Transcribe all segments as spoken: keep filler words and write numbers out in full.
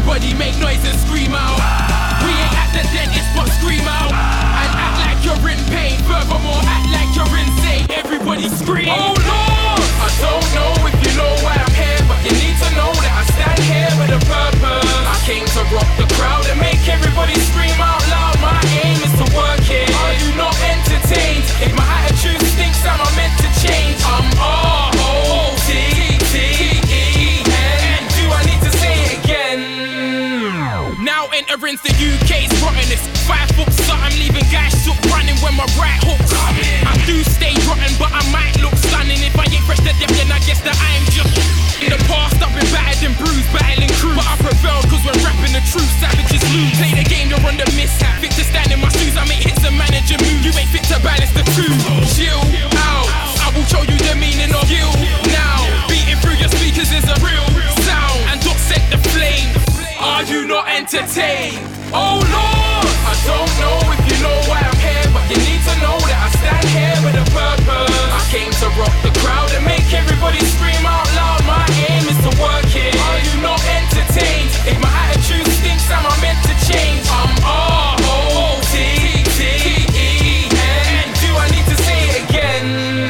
Everybody make noise and scream out. We ain't at the dentist but scream out. And act like you're in pain. Furthermore, act like you're insane. Everybody scream. Oh Lord! I don't know if you know why I'm here, but you need to know that I stand here with a purpose. I came to rock the crowd and make everybody scream out loud. My aim is to work here. Are you not entertained? If my attitude stinks, am I meant to change? I'm R O T T E N. Do I need to say it again? Now entering the U K's rottenness. Five foot something, leaving guys shook running when my right hook's coming. I do stay rotten, but I might look stunning. If I ain't fresh to death, then I guess that I am just. In the past, I've been battered and bruised, battling crews. But I prevailed, cause we're rapping the truth. Savages lose. Play the game, you're on the mishap. Fit to stand in my shoes, I make hits and manage a move. You ain't fit to balance the two. Chill out, I will show you the meaning of you now. Beating through your speakers is a real sound. And don't set the flame. Are you not entertained? Oh Lord! I don't know if you know why I'm here, but you need to know that I stand here with a purpose. I came to rock the crowd and make everybody scream out loud. My aim is to work here. Are you not entertained? If my attitude stinks, am I meant to change? I'm R O T T E N. Do I need to say it again?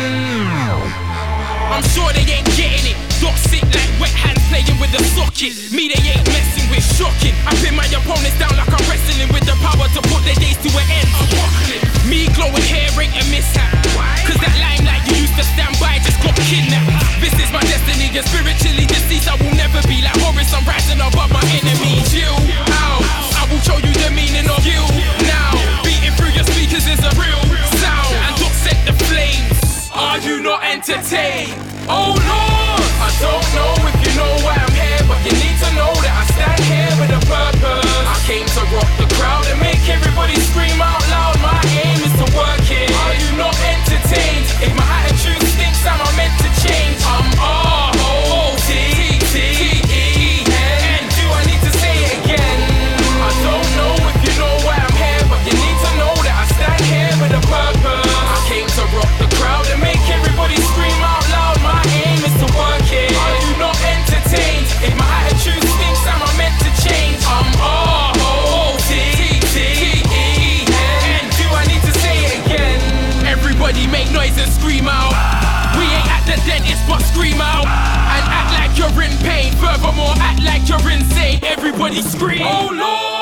I'm sure they ain't getting it. Dot sick like wet hands playing with the socket. Me they ain't messing with, shocking. I pin my opponents down like I'm wrestling with the power to put their days to an end. Me glowing hair ain't a mishap. Cause that limelight you used to stand by just got kidnapped. This is my destiny, and spiritually deceased. I will never be like Horus, I'm rising above my enemy. Chill out, I will show you the meaning of you now. Beating through your speakers is a real sound. And don't set the flames. Are you not entertained? Oh Lord! I don't know if you know why I'm here, but you need to know that I stand here with a purpose. I came to rock the crowd and make everybody scream out loud. My aim is to work here. Are you not entertained? If my attitude stinks, am I meant to change? I'm R O T T E N. Do I need to say it again? I don't know if you know why I'm here, but you need to know that I stand here with a purpose. I came to rock the crowd and make everybody scream out loud. My aim is to work here. Are you not entertained? If my attitude stinks, am I meant to change? I'm R O T T E N. Do I need to say it again? Everybody make noise and scream out. We ain't at the dentist but scream out. And act like you're in pain. Furthermore, act like you're insane. Everybody scream. Oh Lord!